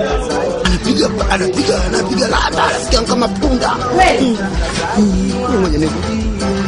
Anapiga lata, anasikia kama punda. Mwenye nikuti.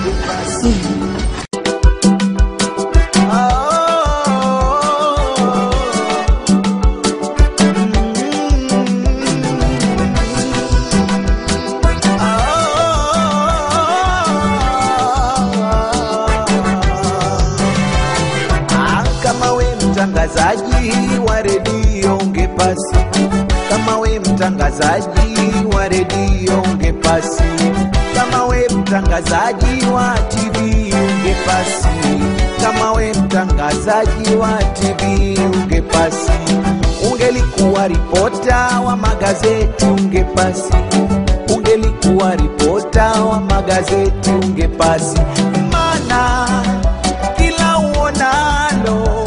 Mtangazaji wa redio ungepasi, kama we mtangazaji wa redio ungepasi, kama we mtangazaji wa TV ungepasi, kama we mtangazaji wa TV ungepasi, ungelikuwa ripota wa magazeti ungepasi, ungelikuwa ripota wa magazeti ungepasi, mana kila uonalo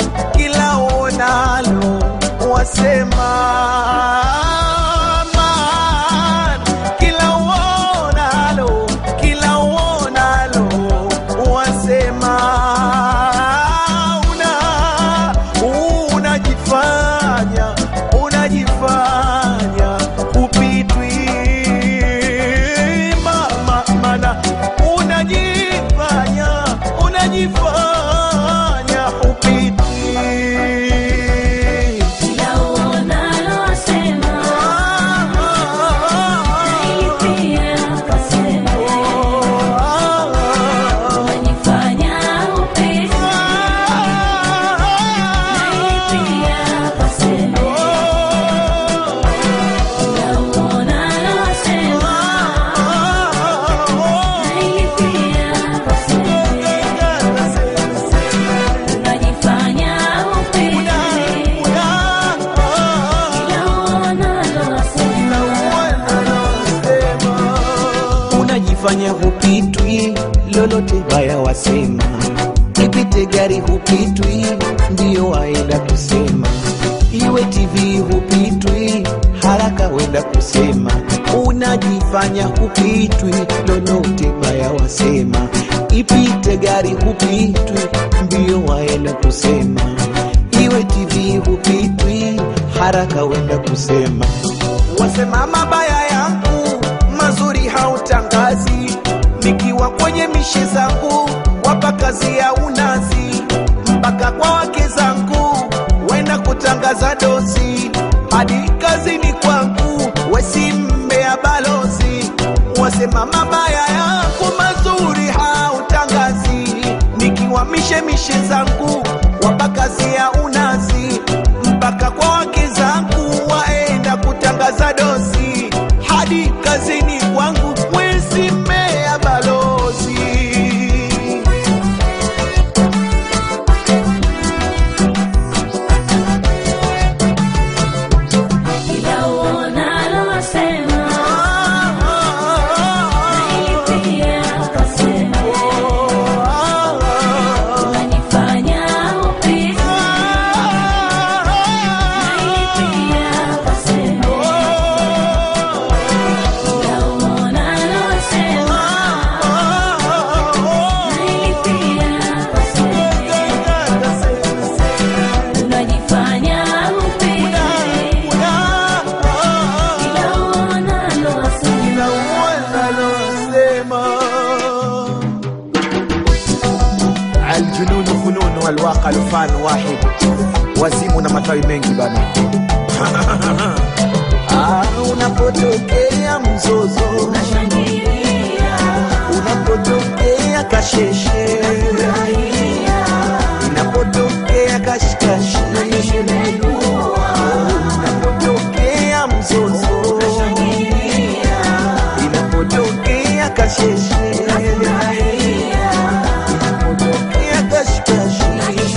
wasema, man, kila uonalo wasema, unajifanya upitwi, mana unajifanya upitwi. Fanya hupitwi, lolote baya wasema, ipite gari hupitwi, ndio waenda kusema, iwe TV hupitwi, haraka wenda kusema, unajifanya hupitwi, lolote baya wasema, ipite gari hupitwi, ndio waenda kusema, iwe TV hupitwi, haraka wenda kusema, wasema mabaya yangu, mazuri hautangazi, nikiwa kwenye mishe zangu, wapa kazi ya unazi, mpaka kwa wake zangu, wenda kutangaza dozi, hadi kazini kwangu, wesi mmea balozi, wasema mabaya yangu, mazuri hautangazi, nikiwa mishe zangu, wapa kazi ya unazi, mpaka kwa wake zangu, waenda kutangaza dozi, hadi kazini kwangu, wesi mmea balozi. Kila uonalo wasema, nailipia kasema, unanifanya upitwi, nailipia kasema, kila uonalo wasema, nailipia kasema, unanifanya upitwi, kila uonalo wasema. الجنون فنون والواقع لفان واحد, wazimu na matawi mengi bana. Unapotokea mzozo Nashangilia, unapotokea kasheshe, inapotokea kashikashi, unapotokea mzozo, inapotokea kasheshe, inapotokea kashikashi.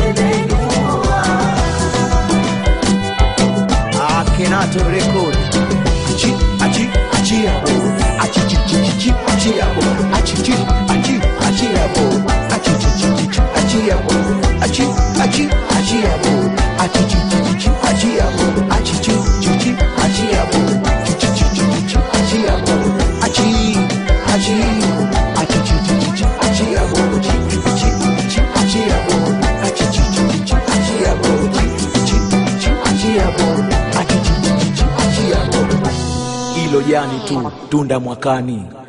Kenato record, achia bo, achia bo, achia bo, achia bo, achia bo, hilo jani tu, tunda mwakani.